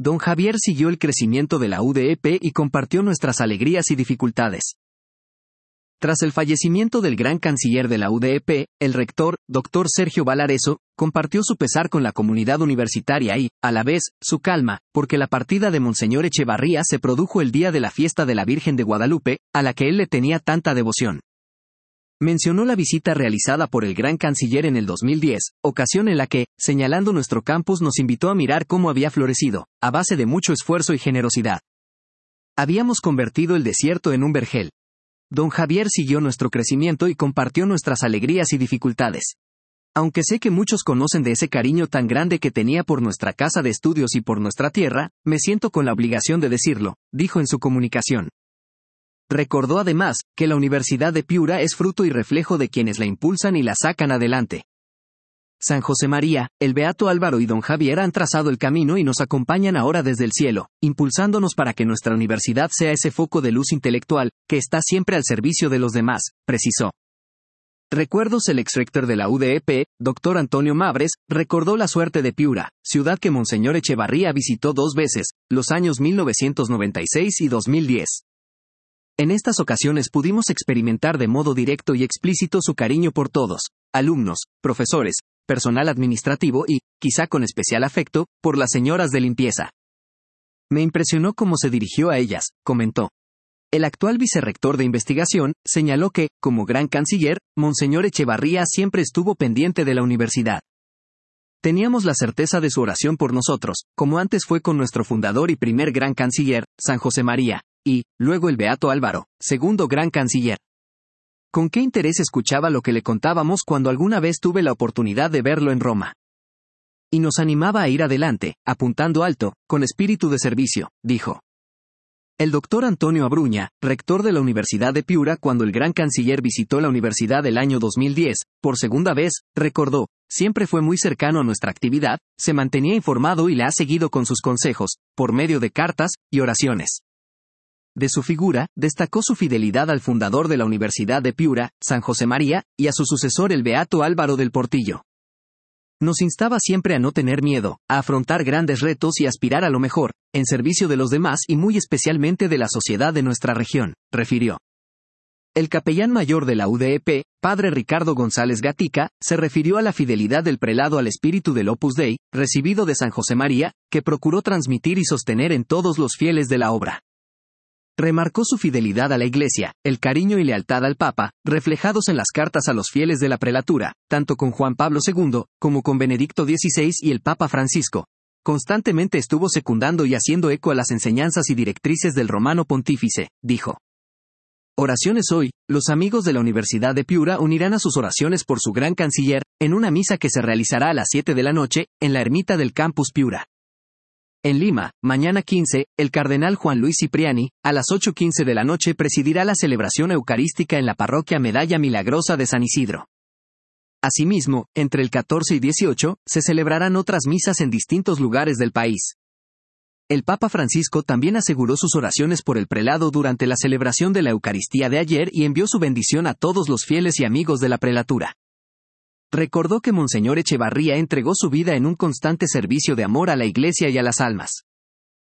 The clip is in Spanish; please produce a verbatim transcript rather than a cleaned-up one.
Don Javier siguió el crecimiento de la U D E P y compartió nuestras alegrías y dificultades. Tras el fallecimiento del gran canciller de la U D E P, el rector, doctor Sergio Valareso, compartió su pesar con la comunidad universitaria y, a la vez, su calma, porque la partida de Monseñor Echevarría se produjo el día de la fiesta de la Virgen de Guadalupe, a la que él le tenía tanta devoción. Mencionó la visita realizada por el gran canciller en el dos mil diez, ocasión en la que, señalando nuestro campus, nos invitó a mirar cómo había florecido, a base de mucho esfuerzo y generosidad. Habíamos convertido el desierto en un vergel. Don Javier siguió nuestro crecimiento y compartió nuestras alegrías y dificultades. Aunque sé que muchos conocen de ese cariño tan grande que tenía por nuestra casa de estudios y por nuestra tierra, me siento con la obligación de decirlo, dijo en su comunicación. Recordó además, que la Universidad de Piura es fruto y reflejo de quienes la impulsan y la sacan adelante. San José María, el Beato Álvaro y Don Javier han trazado el camino y nos acompañan ahora desde el cielo, impulsándonos para que nuestra universidad sea ese foco de luz intelectual, que está siempre al servicio de los demás, precisó. Recuerdos. El ex-rector de la U D E P, doctor Antonio Mabres, recordó la suerte de Piura, ciudad que Monseñor Echevarría visitó dos veces, los años mil novecientos noventa y seis y dos mil diez. En estas ocasiones pudimos experimentar de modo directo y explícito su cariño por todos, alumnos, profesores, personal administrativo y, quizá con especial afecto, por las señoras de limpieza. Me impresionó cómo se dirigió a ellas, comentó. El actual vicerrector de investigación señaló que, como gran canciller, Monseñor Echevarría siempre estuvo pendiente de la universidad. Teníamos la certeza de su oración por nosotros, como antes fue con nuestro fundador y primer gran canciller, San José María, y, luego el Beato Álvaro, segundo gran canciller. Con qué interés escuchaba lo que le contábamos cuando alguna vez tuve la oportunidad de verlo en Roma. Y nos animaba a ir adelante, apuntando alto, con espíritu de servicio, dijo. El doctor Antonio Abruña, rector de la Universidad de Piura cuando el gran canciller visitó la universidad el año dos mil diez, por segunda vez, recordó, siempre fue muy cercano a nuestra actividad, se mantenía informado y la ha seguido con sus consejos, por medio de cartas y oraciones. De su figura, destacó su fidelidad al fundador de la Universidad de Piura, San José María, y a su sucesor el Beato Álvaro del Portillo. Nos instaba siempre a no tener miedo, a afrontar grandes retos y aspirar a lo mejor, en servicio de los demás y muy especialmente de la sociedad de nuestra región, refirió. El capellán mayor de la U D E P, padre Ricardo González Gatica, se refirió a la fidelidad del prelado al espíritu del Opus Dei, recibido de San José María, que procuró transmitir y sostener en todos los fieles de la obra. Remarcó su fidelidad a la Iglesia, el cariño y lealtad al Papa, reflejados en las cartas a los fieles de la prelatura, tanto con Juan Pablo segundo, como con Benedicto dieciséis y el Papa Francisco. Constantemente estuvo secundando y haciendo eco a las enseñanzas y directrices del Romano Pontífice, dijo. Oraciones hoy, los amigos de la Universidad de Piura unirán a sus oraciones por su gran canciller, en una misa que se realizará a las siete de la noche, en la ermita del Campus Piura. En Lima, mañana quince, el cardenal Juan Luis Cipriani, a las ocho quince de la noche presidirá la celebración eucarística en la parroquia Medalla Milagrosa de San Isidro. Asimismo, entre el catorce y dieciocho, se celebrarán otras misas en distintos lugares del país. El Papa Francisco también aseguró sus oraciones por el prelado durante la celebración de la Eucaristía de ayer y envió su bendición a todos los fieles y amigos de la prelatura. Recordó que Monseñor Echevarría entregó su vida en un constante servicio de amor a la Iglesia y a las almas.